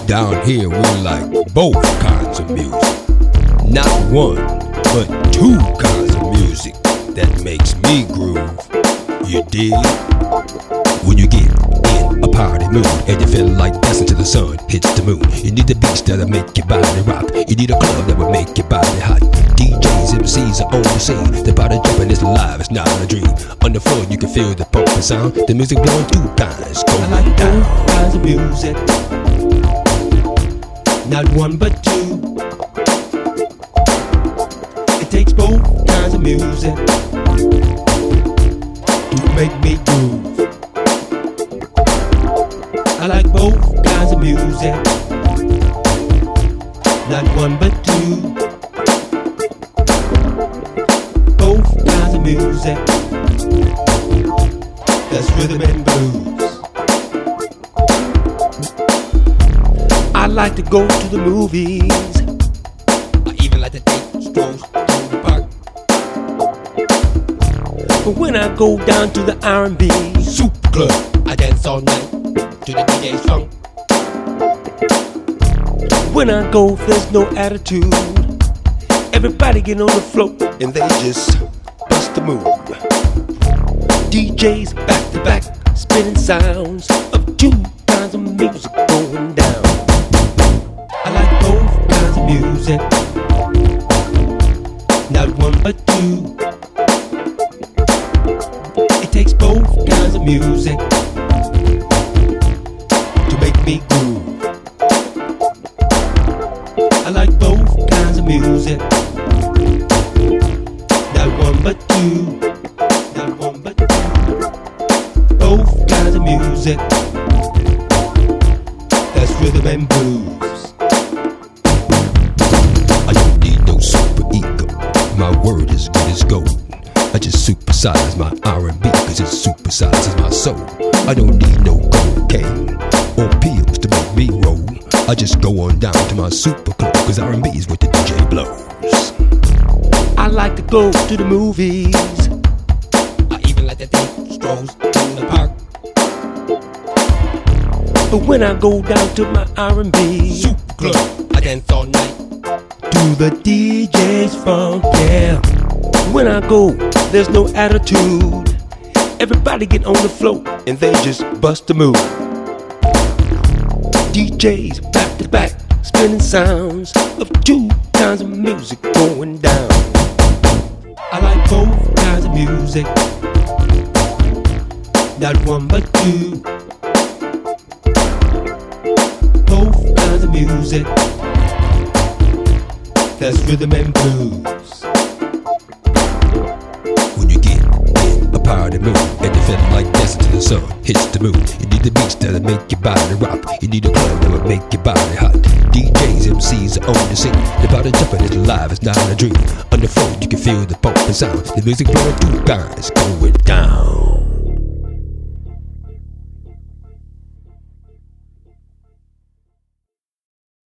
Down here we like both kinds of music. Not one, but two kinds of music that makes me groove. You dig? When you get in a party mood and you feel like dancing till the sun hits the moon, you need a beach that'll make your body rock. You need a club that will make your body hot. DJs, MCs are on the scene. The body jumping is live, it's not a dream. On the floor you can feel the pumping sound. The music blowing two kinds, going I like down. both kinds of music, not one but two. It takes both kinds of music to make me groove. I like both kinds of music, not one but two. Both kinds of music, that's rhythm and blues. I like to go to the movies. I even like to take strolls through the park. But when I go down to the R&B Super Club, I dance all night to the DJ's funk. When I go, there's no attitude. Everybody get on the floor and they just bust the move. DJs back to back, spinning sounds of two kinds of music going down. I like both kinds of music, not one but two. It takes both kinds of music to make me groove. I like both kinds of music, not one but two, not one but two. Both kinds of music, that's rhythm and blues. I don't need no super ego, my word is good as gold. I just supersize my R&B cause it supersizes my soul. I don't need no cocaine or pills to make me roll. I just go on down to my super club cause R&B is what the DJ blows. I like to go to the movies. I even like to take strolls in the park. But when I go down to my R&B Super Club, I dance all night to the DJ's funk, yeah. When I go, there's no attitude. Everybody get on the floor and they just bust a move. DJs back to back, spinning sounds of two kinds of music going down. I like both kinds of music, not one but two. Both kinds of music, that's rhythm and blues. When you get in a party mood and you feel like dancing till the sun hits the moon, you need the beats that'll make your body rock. You need a club that will make your body hot. DJs, MCs are on the scene. The body jumping is alive, it's not a dream. On the floor you can feel the pumping sound. The music blowing two kinds, going down.